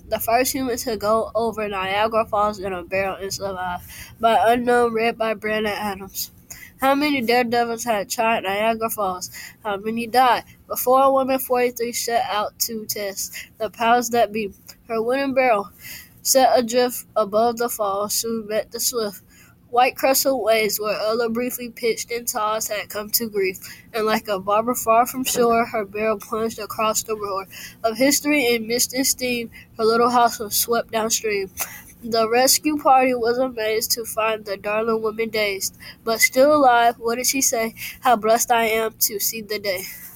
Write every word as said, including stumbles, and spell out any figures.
The first human to go over Niagara Falls in a barrel and survive. By unknown, read by Brandon Adams. How many daredevils had tried Niagara Falls? How many died? Before a woman forty-three set out to test the powers that be. Her wooden barrel, set adrift above the falls, soon met the swift white crested waves where other briefly pitched in toss had come to grief, and like a barber far from shore, her barrel plunged across the roar of history in mist and steam. Her little house was swept downstream. The rescue party was amazed to find the darling woman dazed, but still alive. What did she say? How blessed I am to see the day.